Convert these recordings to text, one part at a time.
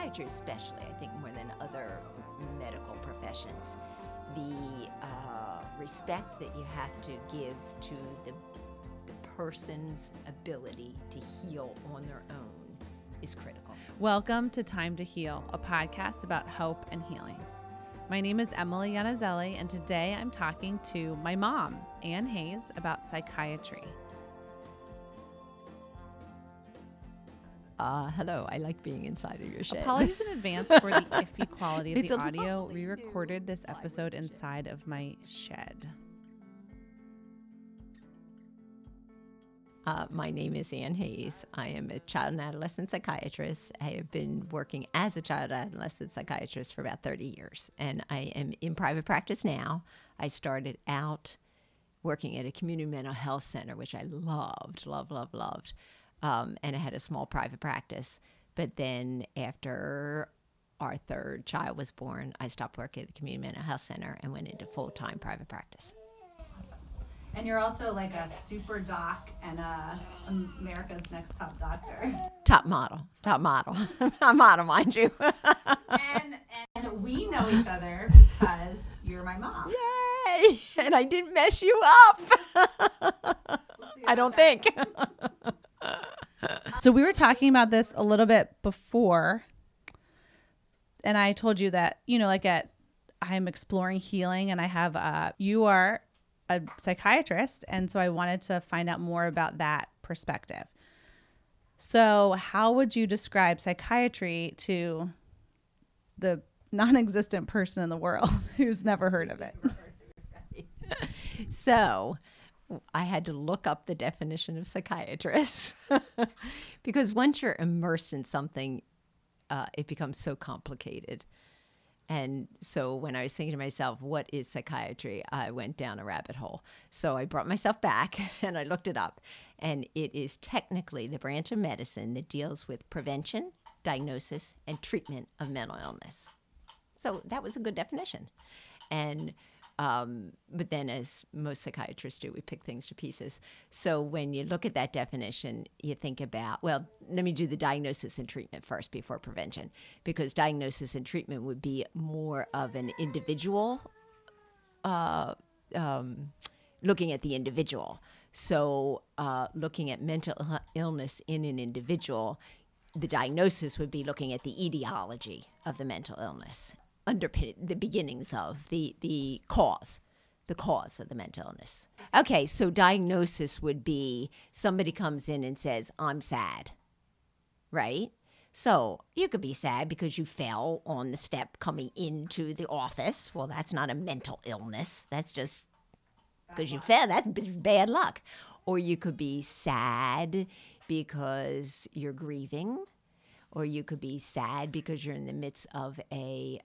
psychiatry especially, I think more than other medical professions, the respect that you have to give to the person's ability to heal on their own is critical. Welcome to Time to Heal, a podcast about hope and healing. My name is Emily Yanazelli, and today I'm talking to my mom, Ann Hayes, about psychiatry. Hello, I like being inside of your shed. Apologies in advance for the iffy quality of the audio. We recorded this episode inside of my shed. My name is Ann Hayes. I am a child and adolescent psychiatrist. I have been working as a child and adolescent psychiatrist for about 30 years, and I am in private practice now. I started out working at a community mental health center, which I loved. And I had a small private practice. But then after our third child was born, I stopped working at the community mental health center and went into full-time private practice. And you're also like a super doc and America's Next Top Doctor. Top model. Top model, mind you. and we know each other because you're my mom. Yay! And I didn't mess you up. I don't think. So we were talking about this a little bit before, and I told you that, I'm exploring healing, and I have, you are a psychiatrist, and so I wanted to find out more about that perspective. So how would you describe psychiatry to the non-existent person in the world who's never heard of it? So I had to look up the definition of psychiatrist because once you're immersed in something, it becomes so complicated. And so when I was thinking to myself, what is psychiatry? I went down a rabbit hole. So I brought myself back and I looked it up. And it is technically the branch of medicine that deals with prevention, diagnosis, and treatment of mental illness. So that was a good definition. And but then, as most psychiatrists do, we pick things to pieces. So when you look at that definition, you think about, well, let me do the diagnosis and treatment first before prevention, because diagnosis and treatment would be more of an individual, looking at the individual. So looking at mental illness in an individual, the diagnosis would be looking at the etiology of the mental illness. Underpin the beginnings of the cause of the mental illness. Okay, so diagnosis would be somebody comes in and says, I'm sad, right? So you could be sad because you fell on the step coming into the office. Well, that's not a mental illness. That's just because you fell. That's bad luck. Or you could be sad because you're grieving. Or you could be sad because you're in the midst of a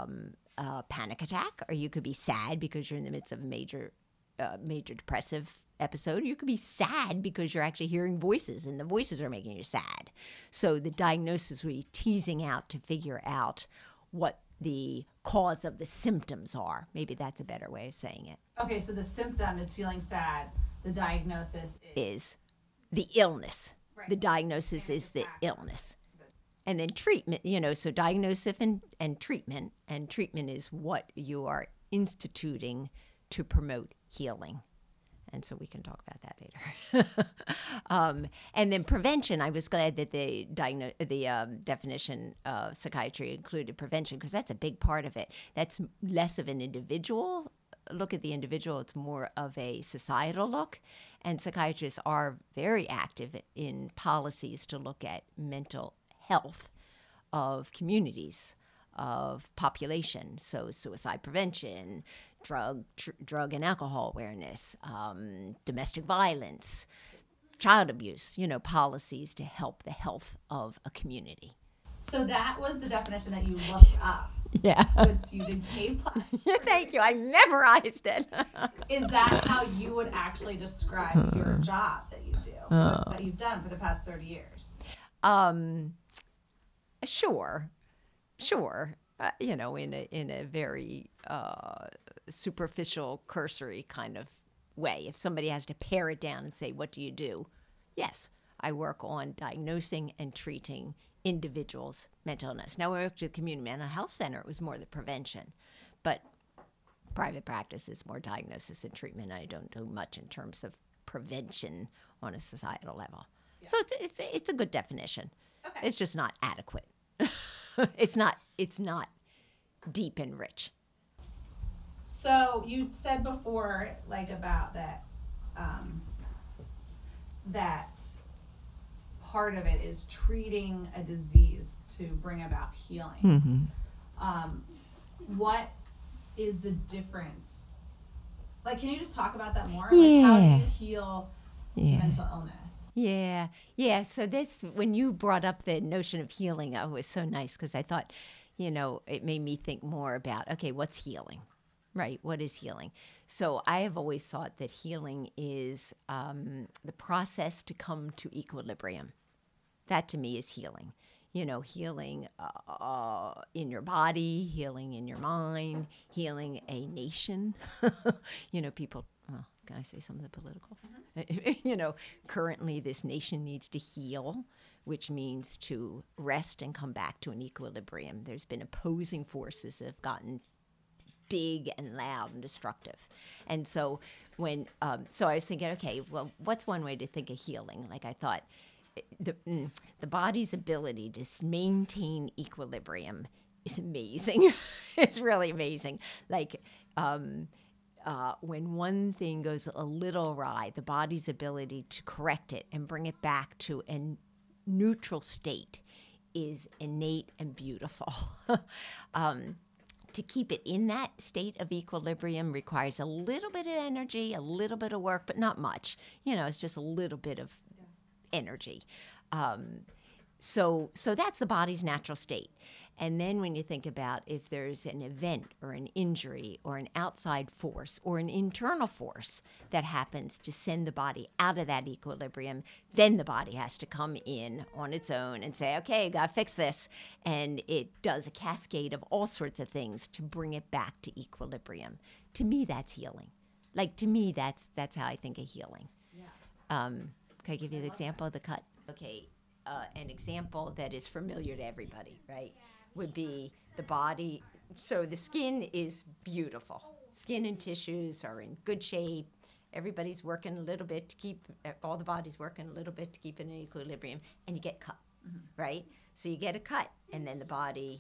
panic attack. Or you could be sad because you're in the midst of a major depressive episode. Or you could be sad because you're actually hearing voices and the voices are making you sad. So the diagnosis will be teasing out to figure out what the cause of the symptoms are. Maybe that's a better way of saying it. Okay, so the symptom is feeling sad. The diagnosis is the illness. Right. The diagnosis is the illness. And then treatment, so diagnosis and treatment is what you are instituting to promote healing. And so we can talk about that later. And then prevention, I was glad that the definition of psychiatry included prevention because that's a big part of it. That's less of an individual look at the individual. It's more of a societal look. And psychiatrists are very active in policies to look at mental health of communities, of population, so suicide prevention, drug and alcohol awareness, domestic violence, child abuse, policies to help the health of a community. So that was the definition that you looked up. Yeah. But you did A+. Thank you. I memorized it. Is that how you would actually describe your job that you do, that you've done for the past 30 years? Sure. In a very superficial, cursory kind of way. If somebody has to pare it down and say, what do you do? Yes, I work on diagnosing and treating individual's mental illness. Now, when I worked at the community mental health center, it was more the prevention, but private practice is more diagnosis and treatment. I don't do much in terms of prevention on a societal level. Yeah. So it's a good definition. Okay. It's just not adequate. It's not deep and rich. So you said before, like, about that, that part of it is treating a disease to bring about healing. What is the difference? Like, can you just talk about that more? Like, how do you heal mental illness? Yeah. So this, when you brought up the notion of healing, it was so nice because I thought, it made me think more about, okay, what's healing, right? What is healing? So I have always thought that healing is the process to come to equilibrium. That to me is healing. Healing in your body, healing in your mind, healing a nation. People, can I say something political? Currently this nation needs to heal, which means to rest and come back to an equilibrium. There's been opposing forces that have gotten big and loud and destructive. And so so I was thinking, okay, well, what's one way to think of healing? Like I thought, the body's ability to maintain equilibrium is amazing. It's really amazing. Like when one thing goes a little awry, the body's ability to correct it and bring it back to a neutral state is innate and beautiful. To keep it in that state of equilibrium requires a little bit of energy, a little bit of work, but not much. It's just a little bit of energy. So that's the body's natural state. And then when you think about if there's an event or an injury or an outside force or an internal force that happens to send the body out of that equilibrium, then the body has to come in on its own and say, okay, got to fix this. And it does a cascade of all sorts of things to bring it back to equilibrium. To me, that's healing. Like, to me, that's how I think of healing. Yeah. Can I give you the example of the cut? Okay, an example that is familiar to everybody, right, would be the body. So the skin is beautiful. Skin and tissues are in good shape. Everybody's working a little bit to keep, all the body's working a little bit to keep it in equilibrium, and you get cut, right? So you get a cut, and then the body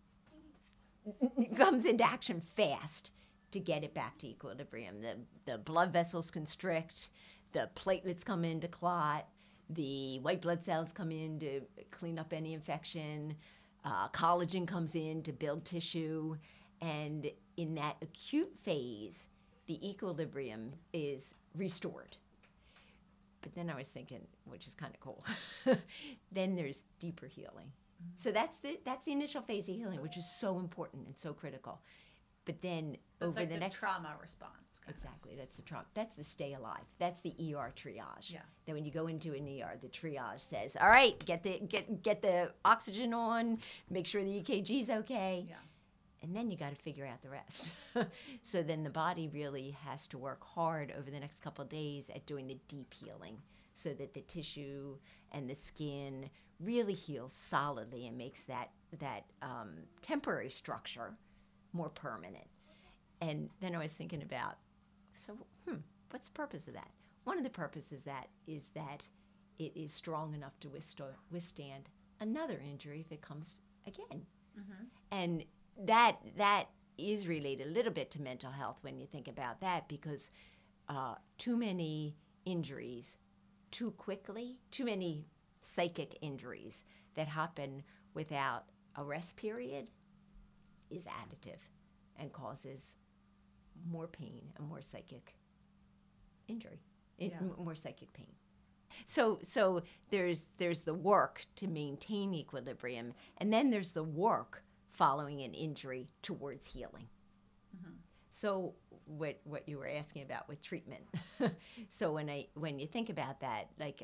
comes into action fast to get it back to equilibrium. The blood vessels constrict, the platelets come in to clot, the white blood cells come in to clean up any infection, collagen comes in to build tissue, and in that acute phase, the equilibrium is restored. But then I was thinking, which is kind of cool, then there's deeper healing. So that's the initial phase of healing, which is so important and so critical. But then that's over like the next trauma response. Exactly, that's the trauma. That's the stay alive. That's the ER triage. Yeah. Then when you go into an ER, the triage says, "All right, get the oxygen on. Make sure the EKG's okay." Yeah. And then you got to figure out the rest. So then the body really has to work hard over the next couple of days at doing the deep healing, so that the tissue and the skin really heals solidly and makes that temporary structure more permanent. And then I was thinking about, what's the purpose of that? One of the purposes is that it is strong enough to withstand another injury if it comes again. Mm-hmm. And that is related a little bit to mental health when you think about that, because too many injuries too quickly, too many psychic injuries that happen without a rest period is additive and causes more pain and more psychic injury, more psychic pain. So there's the work to maintain equilibrium, and then there's the work following an injury towards healing. Mm-hmm. So what you were asking about with treatment. So when you think about that, like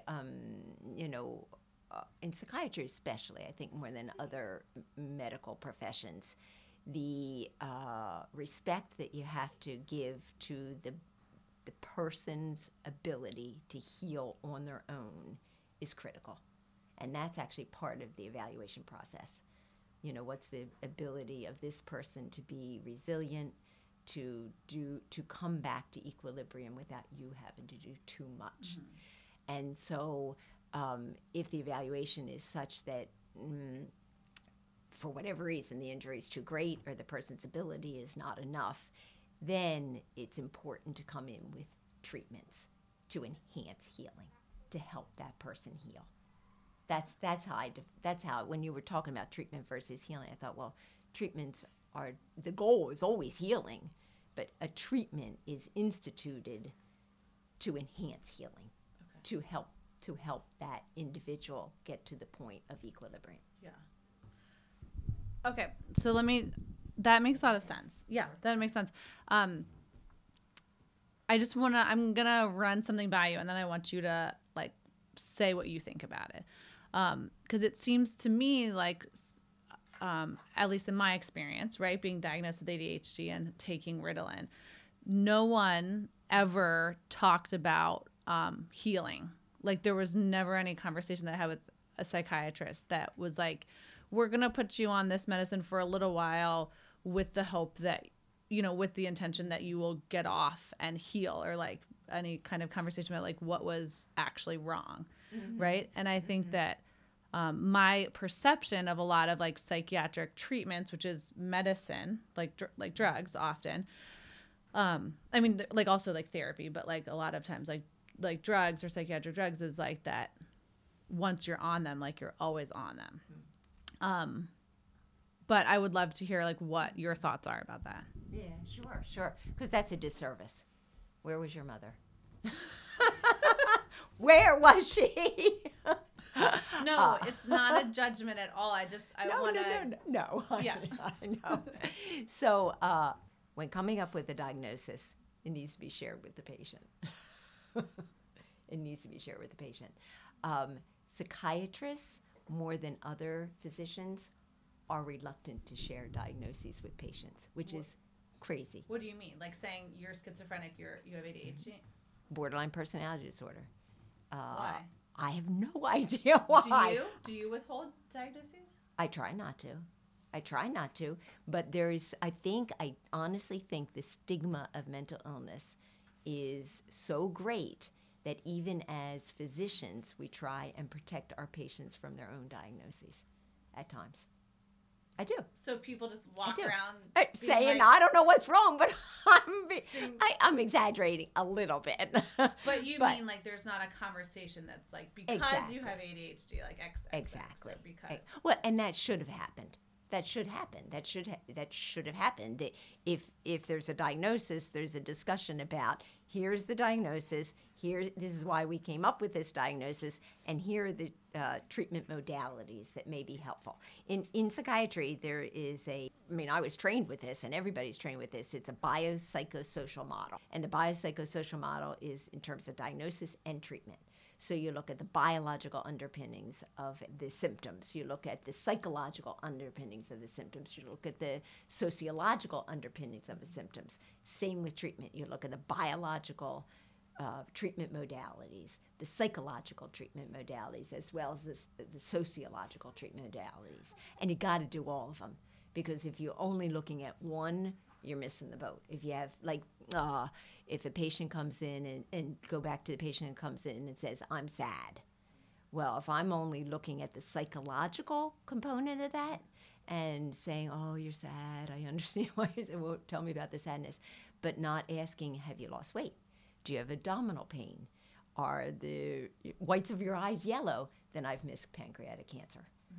in psychiatry especially, I think more than other medical professions, the respect that you have to give to the person's ability to heal on their own is critical. And that's actually part of the evaluation process. What's the ability of this person to be resilient, to come back to equilibrium without you having to do too much. And so if the evaluation is such that for whatever reason the injury is too great or the person's ability is not enough, then it's important to come in with treatments to enhance healing, to help that person heal. That's how when you were talking about treatment versus healing, I thought, well, treatments are, the goal is always healing, but a treatment is instituted to enhance healing, to help that individual get to the point of equilibrium. Yeah. Okay, so that makes a lot of sense. Yeah, that makes sense. I'm gonna run something by you, and then I want you to say what you think about it. Because it seems to me like, at least in my experience, right, being diagnosed with ADHD and taking Ritalin, no one ever talked about healing. Like, there was never any conversation that I had with a psychiatrist that was like, we're going to put you on this medicine for a little while with the hope that, with the intention that you will get off and heal, or any kind of conversation about what was actually wrong. Right. And I think that my perception of a lot of psychiatric treatments, which is medicine, like drugs often, I mean, also therapy, but a lot of times like drugs or psychiatric drugs is that once you're on them, you're always on them. But I would love to hear what your thoughts are about that. Yeah, sure. Because that's a disservice. Where was your mother? Where was she? No, it's not a judgment at all. I want to. No. Yeah. I know. So when coming up with a diagnosis, it needs to be shared with the patient. It needs to be shared with the patient. Psychiatrists, more than other physicians, are reluctant to share diagnoses with patients, which is crazy. What do you mean? Saying you're schizophrenic, you have ADHD? Borderline personality disorder. Why? I have no idea why. Do you withhold diagnoses? I try not to. But I honestly think the stigma of mental illness is so great that even as physicians, we try and protect our patients from their own diagnoses at times. I do. So people just walk around saying, I don't know what's wrong, but I'm exaggerating a little bit. But you mean there's not a conversation that's because exactly. you have ADHD, X. Exactly. Because. Well, and that should have happened. That should have happened. If there's a diagnosis, there's a discussion about, here's the diagnosis, this is why we came up with this diagnosis, and here are the treatment modalities that may be helpful. In psychiatry, there is I was trained with this, and everybody's trained with this. It's a biopsychosocial model. And the biopsychosocial model is in terms of diagnosis and treatment. So you look at the biological underpinnings of the symptoms. You look at the psychological underpinnings of the symptoms. You look at the sociological underpinnings of the symptoms. Same with treatment. You look at the biological treatment modalities, the psychological treatment modalities, as well as the sociological treatment modalities. And you got to do all of them, because if you're only looking at one, you're missing the boat. If you have if a patient comes in and go back to the patient who comes in and says, I'm sad. Well, if I'm only looking at the psychological component of that and saying, oh, you're sad, I understand why you're sad, well, tell me about the sadness, but not asking, have you lost weight? Do you have abdominal pain? Are the whites of your eyes yellow? Then I've missed pancreatic cancer.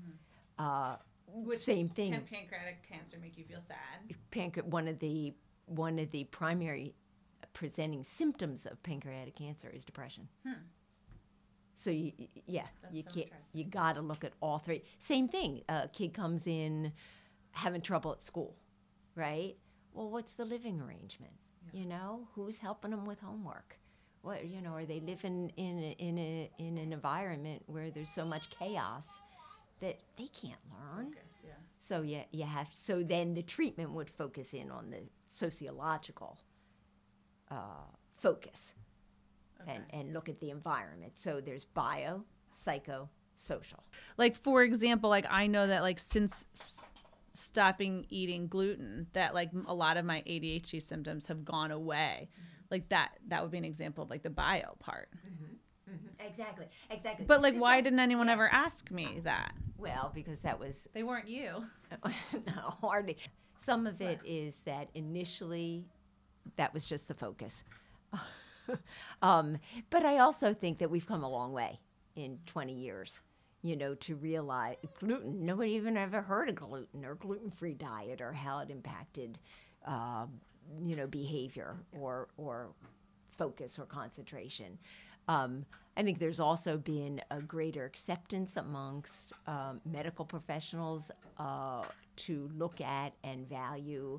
Same thing. Can pancreatic cancer make you feel sad? One of the primary presenting symptoms of pancreatic cancer is depression. So you got to look at all three. Same thing. A kid comes in having trouble at school, right? Well, what's the living arrangement? Yeah. Who's helping them with homework? What are they living in an environment where there's so much chaos that they can't learn? Focus, yeah. So you have. So then the treatment would focus in on the sociological focus, and look at the environment. So there's bio, psycho, social. Like, for example, like I know that like since stopping eating gluten, that like a lot of my ADHD symptoms have gone away. Like that would be an example of like the bio part. Exactly. But like, why didn't anyone ever ask me that? Well, because that was They weren't you. no, hardly. Some of it is that initially that was just the focus. But I also think that we've come a long way in 20 years, to realize gluten. Nobody even ever heard of gluten or gluten-free diet or how it impacted, behavior or focus or concentration. I think there's also been a greater acceptance amongst medical professionals to look at and value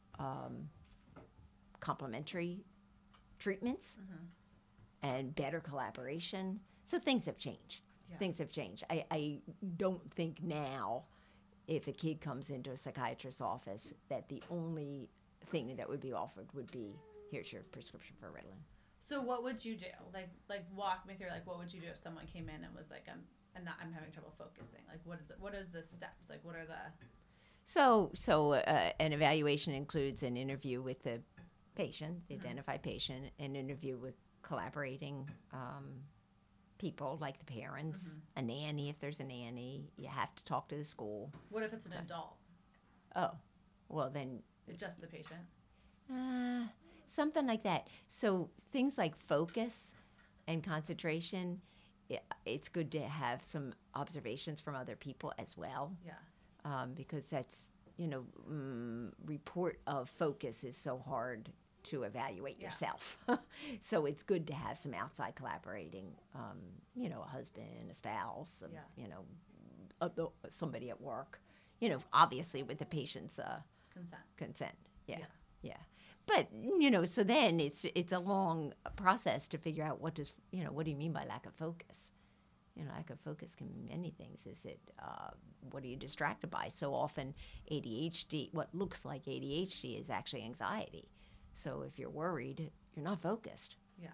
complementary treatments and better collaboration. So things have changed. Yeah. Things have changed. I don't think now, if a kid comes into a psychiatrist's office, that the only thing that would be offered would be, here's your prescription for Ritalin. So what would you do? Like walk me through, like, what would you do if someone came in and was like, I'm having trouble focusing? Like, what is the steps? Like, what are the... So an evaluation includes an interview with the patient, the identified patient, an interview with collaborating people like the parents, a nanny if there's a nanny. You have to talk to the school. What if it's an adult? Oh, well then... It's just the patient? Something like that. So things like focus and concentration, it's good to have some observations from other people as well. Yeah. Because that's, report of focus is so hard to evaluate yourself. So it's good to have some outside collaborating, a husband, a spouse, somebody at work, obviously with the patient's consent. Yeah. But, so then it's a long process to figure out what do you mean by lack of focus? Lack of focus can mean many things. Is it, what are you distracted by? So often ADHD, what looks like ADHD is actually anxiety. So if you're worried, you're not focused. Yeah.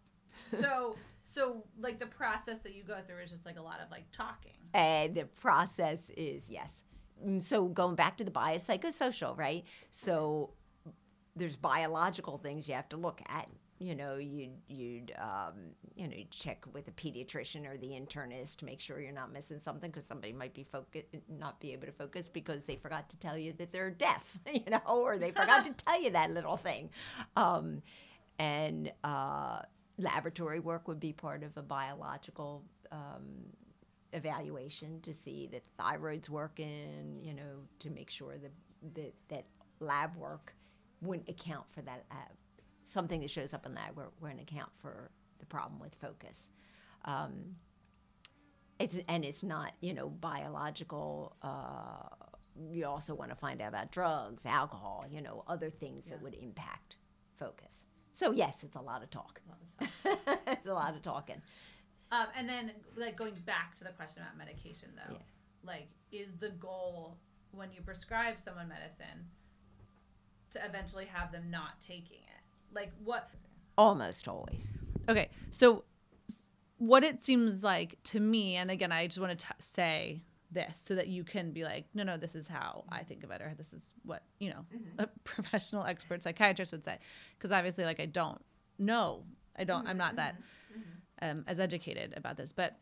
So like the process that you go through is just like a lot of like talking. The process is, yes. So going back to the biopsychosocial, right? So there's biological things you have to look at. You'd check with a pediatrician or the internist to make sure you're not missing something, because somebody might be not be able to focus because they forgot to tell you that they're deaf, or they forgot to tell you that little thing. And laboratory work would be part of a biological evaluation to see that the thyroid's working, to make sure that lab work wouldn't account for that. Something that shows up in lab wouldn't account for the problem with focus. It's not, biological. You also want to find out about drugs, alcohol, other things that would impact focus. So yes, it's a lot of talk. It's a lot of talking. And then, like, going back to the question about medication, though, like, is the goal when you prescribe someone medicine to eventually have them not taking it? Like, what? Almost always. Okay, so what it seems like to me, and again, I just want to say this so that you can be like, no, this is how I think of it, or this is what, a professional expert psychiatrist would say. Because obviously, like, I'm not that as educated about this. But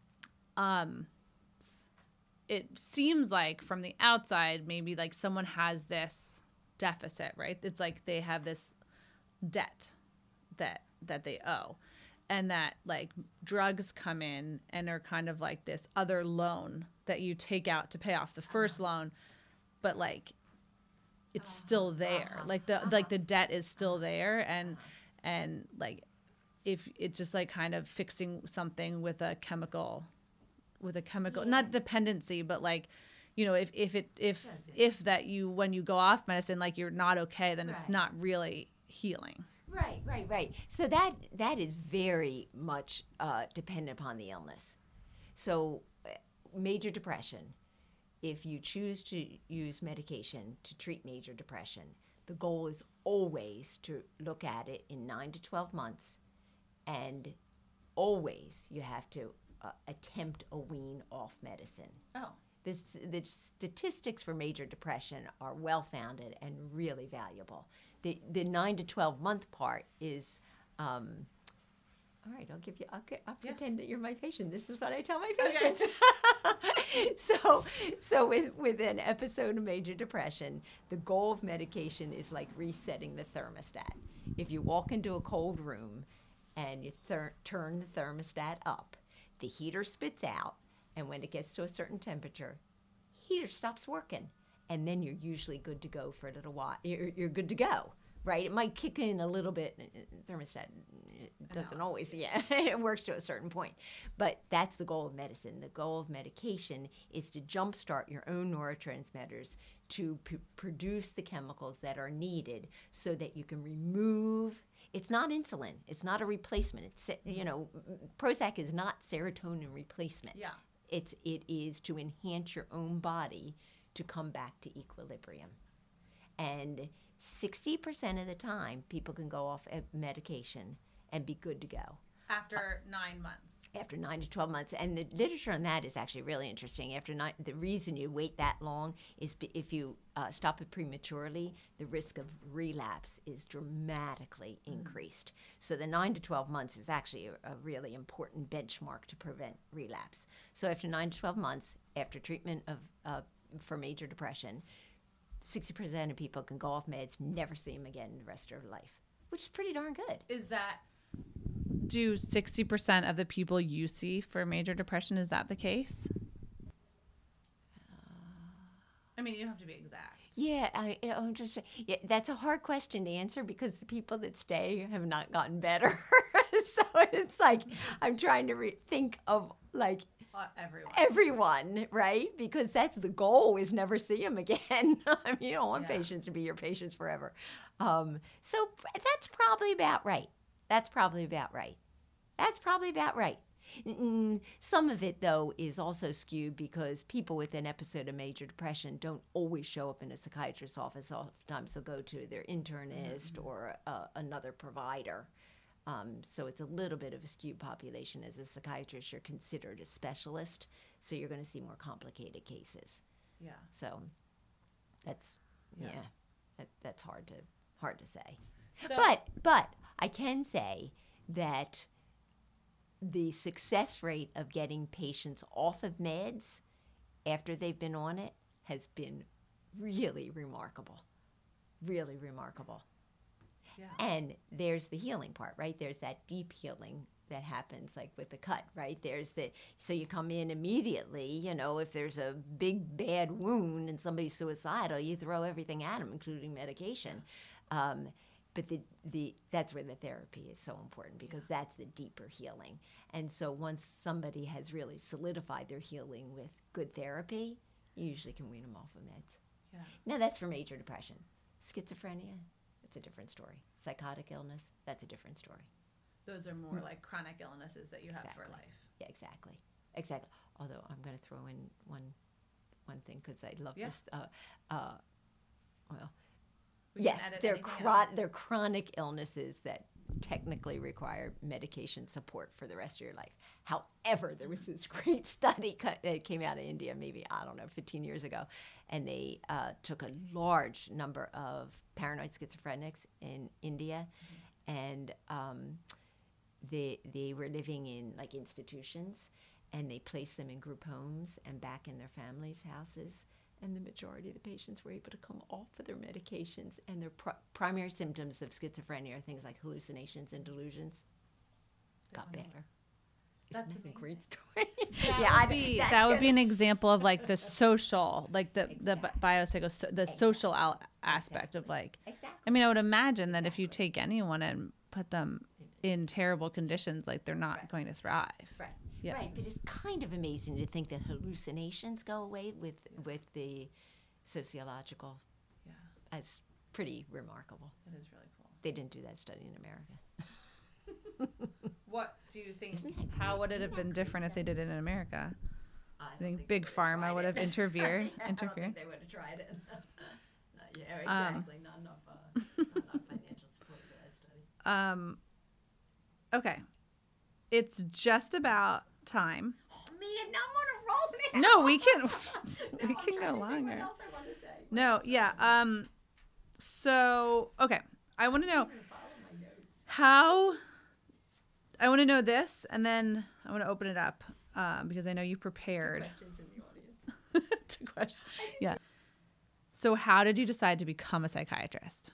it seems like from the outside, maybe like someone has this deficit, right? It's like they have this debt that they owe. And that, like, drugs come in and are kind of like this other loan that you take out to pay off the first loan, but like it's still there. Like the debt is still there, and like if it's just like kind of fixing something with a chemical, not dependency, but like, if that you, when you go off medicine, like you're not okay, then it's not really healing. Right. So that is very much dependent upon the illness. So major depression, if you choose to use medication to treat major depression, the goal is always to look at it in 9 to 12 months, and always you have to attempt a wean off medicine. Oh. The statistics for major depression are well-founded and really valuable. The 9 to 12 month part is, all right, I'll pretend that you're my patient. This is what I tell my patients. So with an episode of major depression, the goal of medication is like resetting the thermostat. If you walk into a cold room and you turn the thermostat up, the heater spits out, and when it gets to a certain temperature, heater stops working, and then you're usually good to go for a little while. You're good to go, right? It might kick in a little bit. Thermostat doesn't always, it works to a certain point. But that's the goal of medicine. The goal of medication is to jumpstart your own neurotransmitters to produce the chemicals that are needed so that you can remove. It's not insulin. It's not a replacement. It's, Prozac is not serotonin replacement. Yeah. It is to enhance your own body to come back to equilibrium. And 60% of the time, people can go off medication and be good to go. After 9 months. After 9 to 12 months. And the literature on that is actually really interesting. The reason you wait that long is if you stop it prematurely, the risk of relapse is dramatically increased. So the 9 to 12 months is actually a really important benchmark to prevent relapse. So after 9 to 12 months, after treatment for major depression, 60% of people can go off meds, never see them again the rest of their life, which is pretty darn good. Do 60% of the people you see for major depression, is that the case? I mean, you don't have to be exact. Yeah, I'm just. Yeah, that's a hard question to answer because the people that stay have not gotten better. So it's like I'm trying to think of like everyone, right? Because that's the goal: is never see them again. I mean, you don't want patients to be your patients forever. So that's probably about right. That's probably about right. Some of it, though, is also skewed because people with an episode of major depression don't always show up in a psychiatrist's office. Oftentimes they'll go to their internist or another provider. So it's a little bit of a skewed population. As a psychiatrist, you're considered a specialist, so you're going to see more complicated cases. Yeah. So that's that's hard to say. So, But I can say that the success rate of getting patients off of meds after they've been on it has been really remarkable. Really remarkable. Yeah. And there's the healing part, right? There's that deep healing that happens like with the cut, right? So you come in immediately, if there's a big bad wound and somebody's suicidal, you throw everything at them, including medication. But that's where the therapy is so important because that's the deeper healing. And so once somebody has really solidified their healing with good therapy, you usually can wean them off of meds. Yeah. Now that's for major depression. Schizophrenia, it's a different story. Psychotic illness, that's a different story. Those are more like chronic illnesses that you have for life. Yeah, exactly. Although I'm going to throw in one thing because I love this. Yes, they're chronic illnesses that technically require medication support for the rest of your life. However, there was this great study that came out of India maybe, 15 years ago, and they took a large number of paranoid schizophrenics in India, and they were living in like institutions, and they placed them in group homes and back in their families' houses. And the majority of the patients were able to come off of their medications, and their primary symptoms of schizophrenia are things like hallucinations and delusions. Got better. Isn't that a great story? That would be an example of like the social, like the the social aspect of like. Exactly. I mean, I would imagine that if you take anyone and put them in terrible conditions, like they're not going to thrive. Right. Yeah. Right, but it's kind of amazing to think that hallucinations go away with the sociological. Yeah. That's pretty remarkable. It is really cool. They didn't do that study in America. What do you think? How would it have been different if they did it in America? I think Big Pharma would have interfered. I don't think they would have tried it. Exactly. Not enough financial support for that study. Okay. It's just about time. Oh, man, now I'm on a roll now. No, we can go longer. What else I want to say? No, yeah. So, okay. I want to know how. I want to know this, and then I want to open it up because I know you prepared. Questions in the audience. To question. Yeah. So, how did you decide to become a psychiatrist?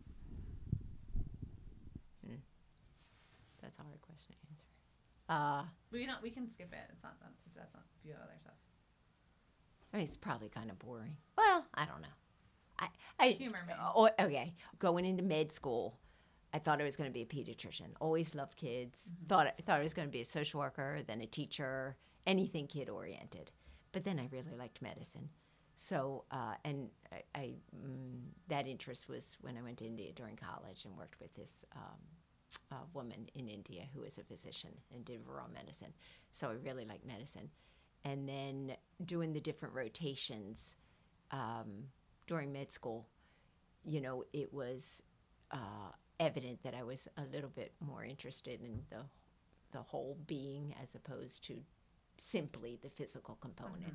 That's a hard question to answer. We can skip it. It's not if that's not a few other stuff. I mean, it's probably kind of boring. Well, I don't know. I Humor me. Okay, going into med school, I thought I was going to be a pediatrician. Always loved kids. Mm-hmm. Thought I was going to be a social worker, then a teacher, anything kid oriented. But then I really liked medicine. So, and I that interest was when I went to India during college and worked with this woman in India who was a physician and did rural medicine. So I really liked medicine. And then doing the different rotations during med school, you know, it was evident that I was a little bit more interested in the whole being as opposed to simply the physical component.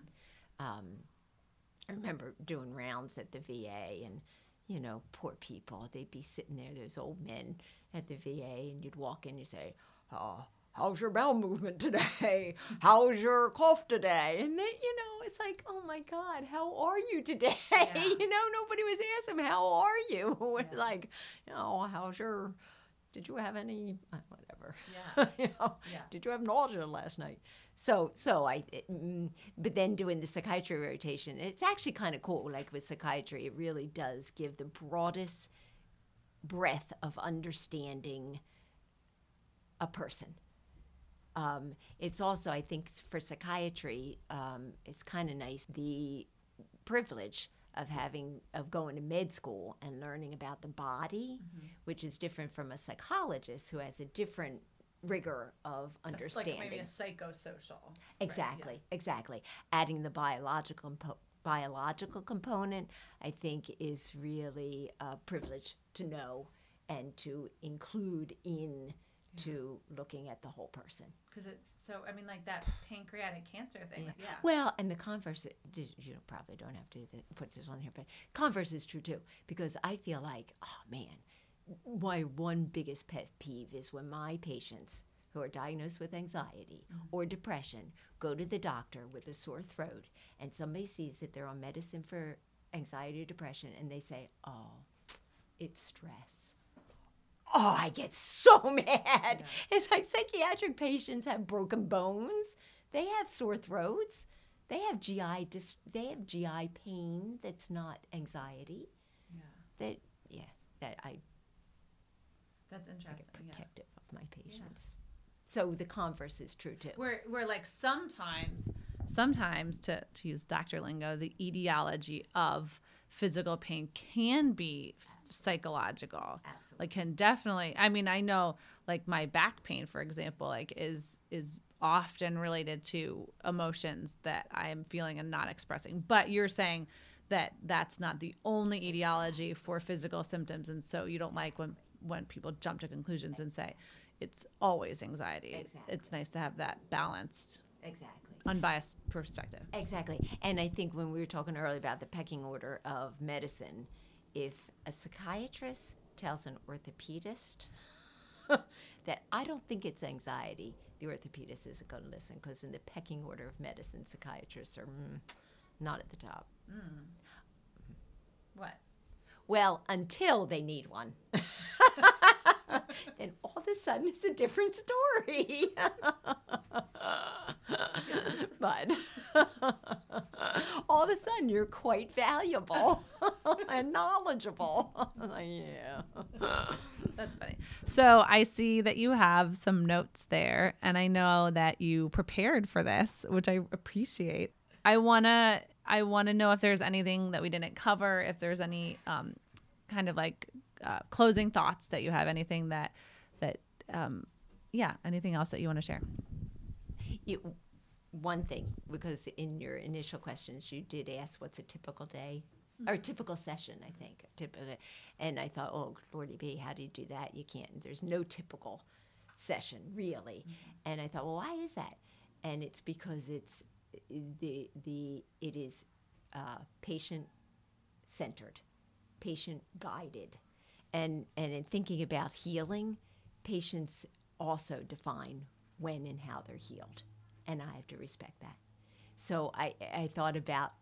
I remember doing rounds at the VA and, you know, poor people, they'd be sitting there, those old men at the VA, and you'd walk in and you say, how's your bowel movement today? How's your cough today? And then, you know, it's like, oh my God, how are you today? Yeah. You know, nobody was asking him, how are you? It's like, you know, did you have any, whatever. Yeah. You know, Yeah. did you have nausea last night? So but then doing the psychiatry rotation, it's actually kind of cool. Like with psychiatry, it really does give the broadest breadth of understanding a person. It's also, I think, for psychiatry, it's kind of nice the privilege of going to med school and learning about the body, which is different from a psychologist who has a different rigor of understanding. Like maybe a psychosocial. Exactly. Adding the biological component, I think, is really a privilege to know and to include to looking at the whole person. Because it's so, I mean, like that pancreatic cancer thing. Yeah. Yeah. Well, and the converse, you probably don't have to put this on here, but converse is true too, because I feel like, oh man, my one biggest pet peeve is when my patients who are diagnosed with anxiety or depression go to the doctor with a sore throat and somebody sees that they're on medicine for anxiety or depression and they say, oh, it's stress. Oh, I get so mad. Yeah. It's like psychiatric patients have broken bones. They have sore throats. They have GI pain that's not anxiety. Yeah. I That's interesting. get protective of my patients. Yeah. So the converse is true too. We're like sometimes to use doctor lingo, the etiology of physical pain can be psychological. Absolutely. Like can definitely, I mean, I know like my back pain, for example, like is often related to emotions that I am feeling and not expressing. But you're saying that that's not the only etiology for physical symptoms. And so you don't like when people jump to conclusions and say it's always anxiety. Exactly. It's nice to have that balanced, exactly, unbiased perspective. Exactly. And I think when we were talking earlier about the pecking order of medicine, if a psychiatrist tells an orthopedist that I don't think it's anxiety, the orthopedist isn't going to listen, because in the pecking order of medicine, psychiatrists are not at the top. What? Well, until they need one. Then all of a sudden it's a different story. But all of a sudden you're quite valuable and knowledgeable. Yeah. That's funny. So I see that you have some notes there, and I know that you prepared for this, which I appreciate. I wanna know if there's anything that we didn't cover, if there's any kind of like closing thoughts that you have, anything anything else that you want to share. One thing, because in your initial questions you did ask what's a typical day or typical session, I think. And I thought, oh, Lordy B, how do you do that? You can't. There's no typical session, really. And I thought, well, why is that? and it's because it is patient centered, patient guided, and in thinking about healing, patients also define when and how they're healed, and I have to respect that. So I thought about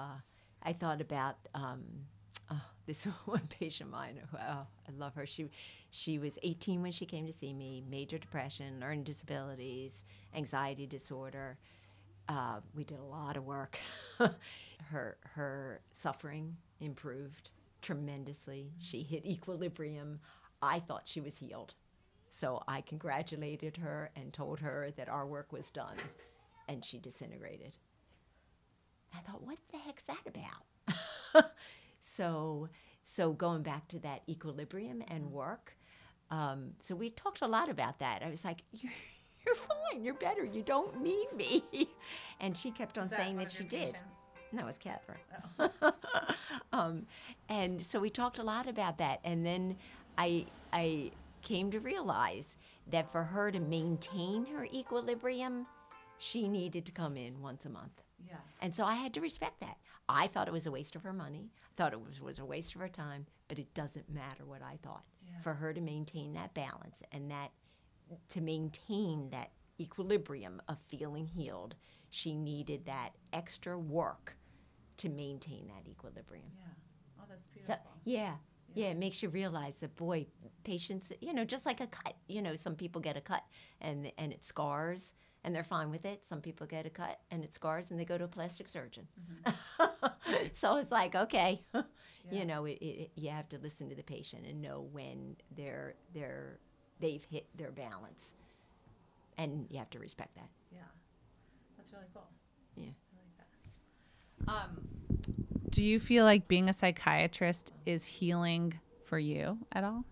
this one patient of mine. Oh, I love her. She was 18 when she came to see me. Major depression, learning disabilities, anxiety disorder. We did a lot of work. Her suffering improved tremendously. She hit equilibrium. I thought she was healed. So I congratulated her and told her that our work was done, and she disintegrated. I thought, what the heck's that about? So going back to that equilibrium and work, so we talked a lot about that. I was like, you're fine, you're better, you don't need me. And she kept on saying that she did. No, it was Catherine. Oh. And so we talked a lot about that. And then I came to realize that for her to maintain her equilibrium, she needed to come in once a month. Yeah. And so I had to respect that. I thought it was a waste of her money, thought it was a waste of her time, but it doesn't matter what I thought. Yeah. For her to maintain that balance and to maintain that equilibrium of feeling healed, she needed that extra work to maintain that equilibrium. Yeah. Oh, that's beautiful. So, yeah, it makes you realize that, boy, patience, just like a cut. Some people get a cut and it scars, and they're fine with it. Some people get a cut and it scars, and they go to a plastic surgeon. Mm-hmm. So it's like, okay, you have to listen to the patient and know when they've hit their balance, and you have to respect that. Yeah, that's really cool. Yeah. I like that. Do you feel like being a psychiatrist is healing for you at all?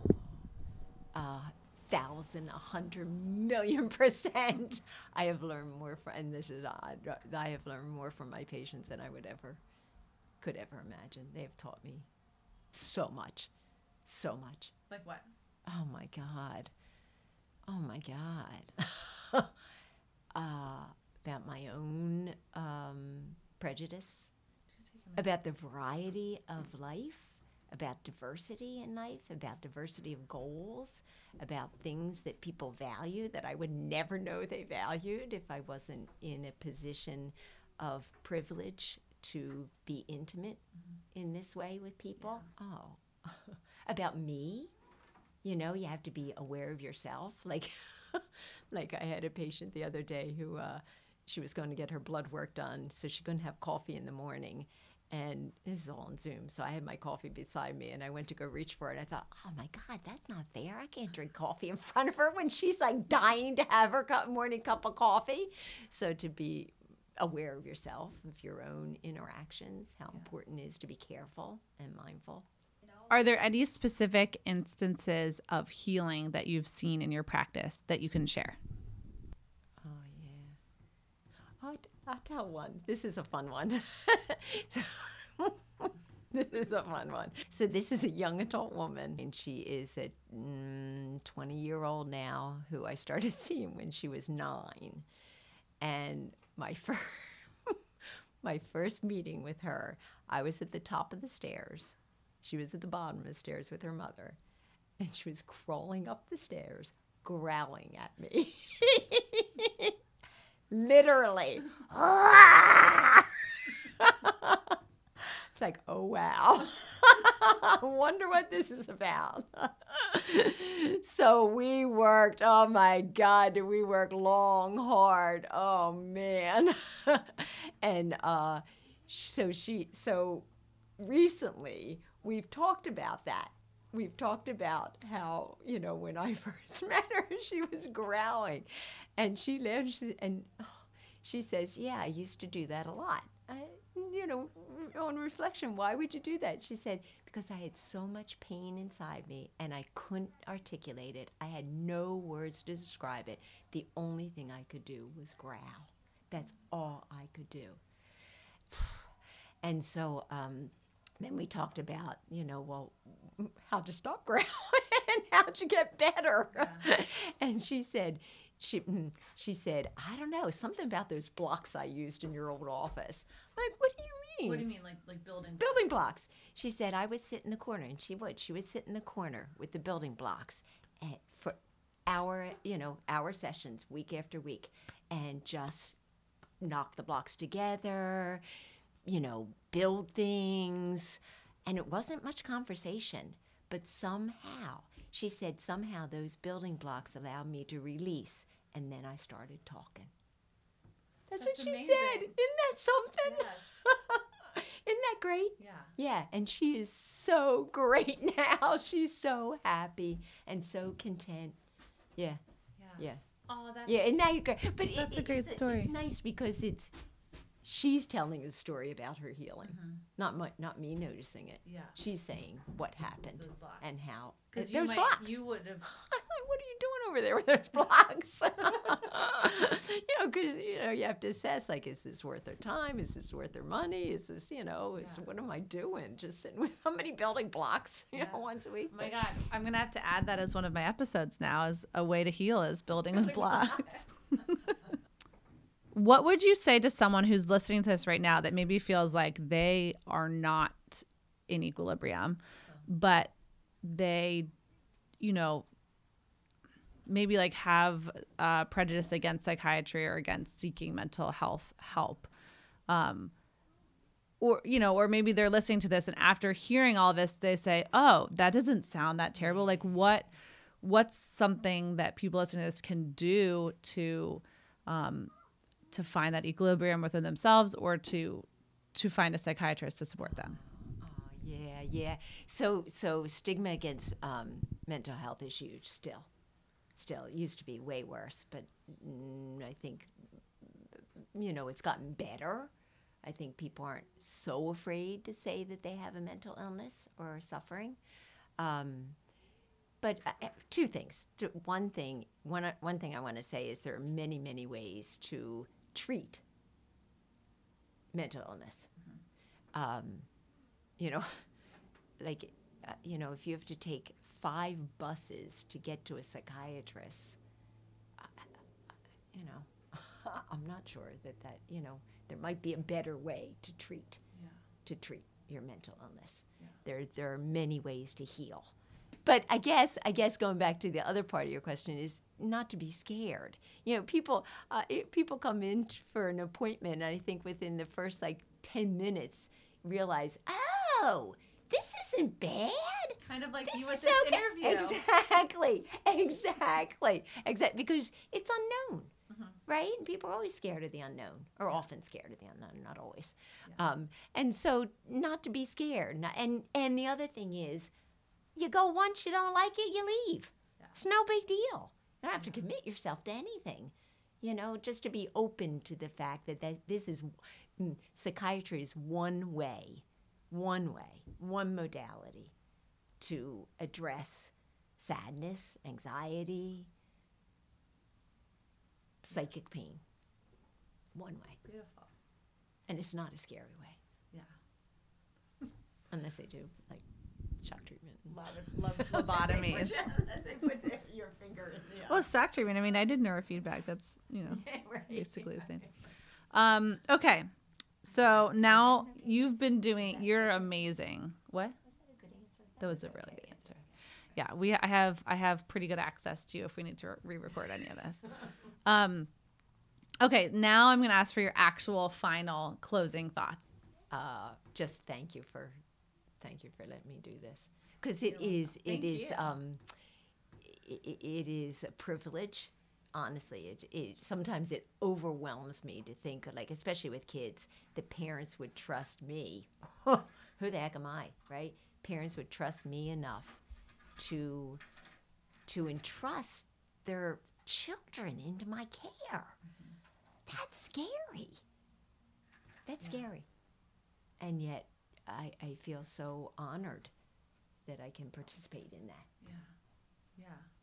1,000, 100,000,000%. I have learned more from, and this is odd, I have learned more from my patients than I could ever imagine. They have taught me so much. Like what? Oh my God. About my own prejudice, about the variety of life, about diversity in life, about diversity of goals, about things that people value that I would never know they valued if I wasn't in a position of privilege to be intimate in this way with people. Yeah. Oh, about me, you have to be aware of yourself. Like I had a patient the other day who she was going to get her blood work done, so she couldn't have coffee in the morning. And this is all on Zoom, so I had my coffee beside me, and I went to go reach for it. I thought, oh, my God, that's not fair. I can't drink coffee in front of her when she's, like, dying to have her morning cup of coffee. So to be aware of yourself, of your own interactions, how important it is to be careful and mindful. Are there any specific instances of healing that you've seen in your practice that you can share? Oh, yeah. I'll tell one. This is a fun one. This is a fun one. So this is a young adult woman, and she is a 20-year-old now who I started seeing when she was 9. And my first meeting with her, I was at the top of the stairs. She was at the bottom of the stairs with her mother, and she was crawling up the stairs, growling at me. Literally. It's like, oh, wow. I wonder what this is about. So we worked, oh, my God, did we work long, hard. Oh, man. And so recently, we've talked about that. We've talked about how, when I first met her, she was growling. And she lived, and she says, yeah, I used to do that a lot. On reflection, why would you do that? She said, because I had so much pain inside me, and I couldn't articulate it. I had no words to describe it. The only thing I could do was growl. That's all I could do. And so then we talked about, well, how to stop growling and how to get better. Yeah. And she said, she said, I don't know, something about those blocks I used in your old office. I'm like, what do you mean? What do you mean, like building? Building blocks. She said I would sit in the corner, and she would sit in the corner with the building blocks for hour sessions week after week, and just knock the blocks together, build things. And it wasn't much conversation, but somehow, she said, somehow those building blocks allowed me to release, and then I started talking. That's what she amazing. said. Isn't that something? Yes. Isn't that great? Yeah. Yeah, and she is so great now. She's so happy and so content. Yeah, yeah. Oh, that's Yeah, isn't that great? But That's a great story. It's nice because she's telling a story about her healing, not me noticing it. Yeah. She's saying what happened Those blocks. and how. because Those blocks. you would have. I'm like, what are you doing over there with those blocks? Because you have to assess, like, is this worth their time? Is this worth their money? Is this, what am I doing? Just sitting with somebody building blocks, once a week. Oh my God, I'm gonna have to add that as one of my episodes now. As a way to heal is building with blocks. What would you say to someone who's listening to this right now that maybe feels like they are not in equilibrium, but they, maybe like have prejudice against psychiatry or against seeking mental health help? Or maybe they're listening to this and after hearing all this, they say, oh, that doesn't sound that terrible. Like what's something that people listening to this can do to find that equilibrium within themselves or to find a psychiatrist to support them? Oh, yeah. So stigma against mental health is huge still. It used to be way worse, but I think, it's gotten better. I think people aren't so afraid to say that they have a mental illness or are suffering. But two things. One thing I want to say is there are many, many ways to treat mental illness. If you have to take 5 buses to get to a psychiatrist, I'm not sure that there might be a better way to treat your mental illness. Yeah. There are many ways to heal. But I guess going back to the other part of your question is not to be scared. People come in for an appointment, and I think within the first 10 minutes realize, oh, this isn't bad. Kind of like This you is with this okay. interview. Exactly. Because it's unknown, right? And people are always scared of the unknown, or often scared of the unknown, not always. Yeah. And so not to be scared. And the other thing is, you go once, you don't like it, you leave. Yeah. It's no big deal. You don't have to commit yourself to anything. Just to be open to the fact that this is psychiatry is one way, one modality to address sadness, anxiety, psychic pain. One way. Beautiful. And it's not a scary way. Yeah. Unless they do, shock treatment. Lobotomies. Unless they put your finger in the eye. Well, shock treatment. I mean, I did neurofeedback. That's, Right. basically the same. Okay. So now you're amazing. What? Was that a good answer? That was a really good answer. Yeah, I have pretty good access to you if we need to re-record any of this. Okay, now I'm going to ask for your actual final closing thoughts. Just thank you for letting me do this, because it is a privilege. Honestly, sometimes it overwhelms me to think, especially with kids, that parents would trust me. Who the heck am I, right? Parents would trust me enough to entrust their children into my care. That's scary. Scary. And yet I feel so honored that I can participate in that. Yeah.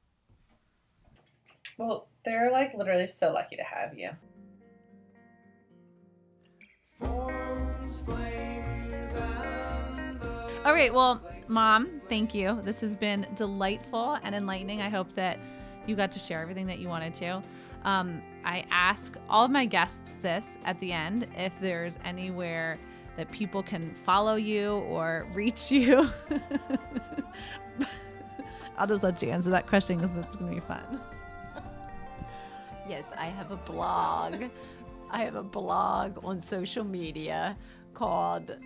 Well, they're literally so lucky to have you. All right, well, Mom, thank you. This has been delightful and enlightening. I hope that you got to share everything that you wanted to. I ask all of my guests this at the end, if there's anywhere that people can follow you or reach you. I'll just let you answer that question because it's going to be fun. Yes, I have a blog. I have a blog on social media called...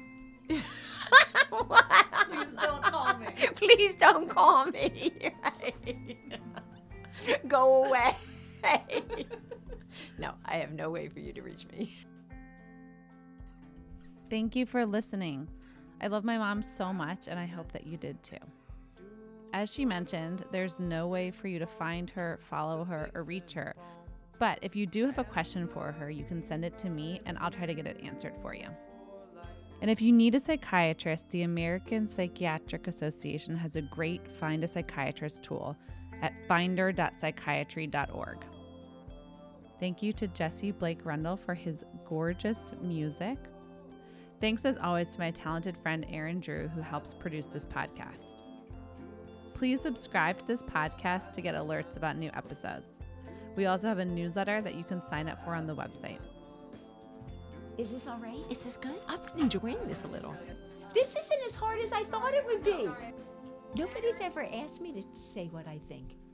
Please don't call me. Please don't call me. Go away. No, I have no way for you to reach me. Thank you for listening. I love my mom so much, and I hope that you did too. As she mentioned, there's no way for you to find her, follow her, or reach her. But if you do have a question for her, you can send it to me, and I'll try to get it answered for you. And if you need a psychiatrist, the American Psychiatric Association has a great Find a Psychiatrist tool at finder.psychiatry.org. Thank you to Jesse Blake Rundle for his gorgeous music. Thanks as always to my talented friend Aaron Drew, who helps produce this podcast. Please subscribe to this podcast to get alerts about new episodes. We also have a newsletter that you can sign up for on the website. Is this all right? Is this good? I'm enjoying this a little. This isn't as hard as I thought it would be. Nobody's ever asked me to say what I think.